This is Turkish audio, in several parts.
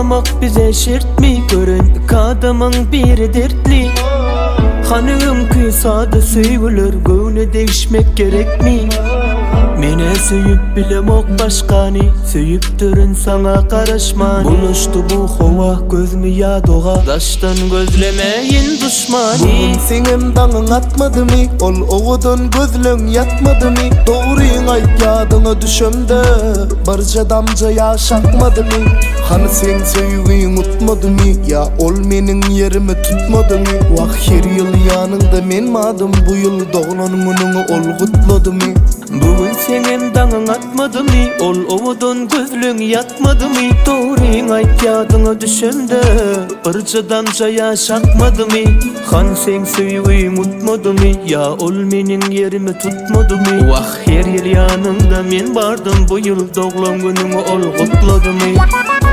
ağlamak bize şert mi? Görendik adamın biri dertli. Hanım kıysadı söylür, göğüne değişmek gerek mi? Mene söyüp bilemok başkani, söyüp durun sana karışmani. Buluştu bu hova gözümü ya doğa, taştan gözlemeyin düşmani. Bugün senem dağın atmadı mı? Ol oğudun gözlün yatmadı mı? Doğruyun ayt yadına düşümde, barca damca yaşatmadı mı? Hani sen söylüğün unutmadı mı? Ya ol menin yerimi tutmadı mı? Vah her yıl yanında men madım, bu yıl doğlanımını ol kutladı mı? Bugün senem dağın atmadı mı? Ol oğudun gözlün yatmadı mı? Doğruyun ayt yadına düşümde, barca damca yaşatmadı mı? Han sen söylüğün unutmadı mı? Ya ol menin yerimi tutmadı mı? Vah her yıl yanında men bardım, bu yıl doğlan günümü ol kutladı mı?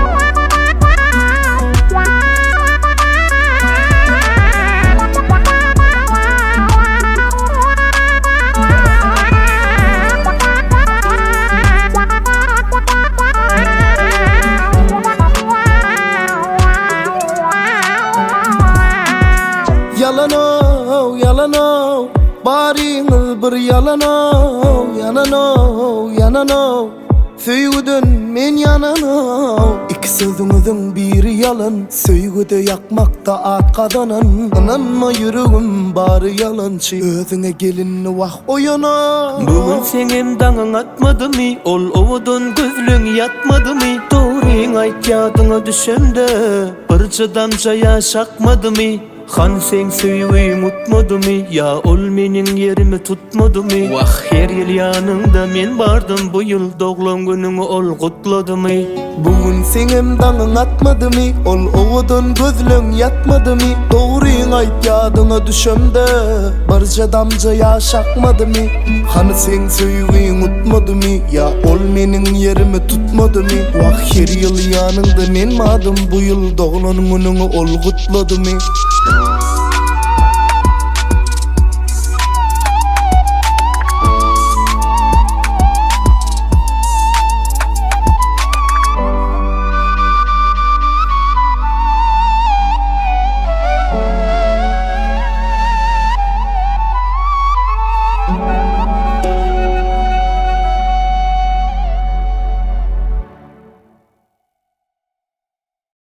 Yalan o, yalan o, bariğin bir yalan o, yanan o, yanan o. Söygüdün men yanan o. İki sözümüzün biri yalan, söygüde yakmakta arkadanın. Ananma yüreğim bari yalancı, özüne gelin vah oyana. Bugün senem dağın atmadı mı? Ol oğudun gözlün yatmadı mı? Doğruyun ayt yadına düşümde, barca damca yaşakmadı mı? Han sen söylüğün unutmadı mı? Ya ol menin yerimi tutmadı mı? Vah her yıl yanında men bardım, bu yıl doğlan günümü ol kutladı mı? Bugün senem dağın atmadı mı? Ol oğudun gözlün yatmadı mı? Doğruyun ayt yadına düşümde, barca damca yaşakmadı mı? Hani sen söylüğün unutmadı mı? Ya ol menin yerimi tutmadı mı? Vah her yıl yanında men madım, bu yıl doğlan gününü ol kutladı mı?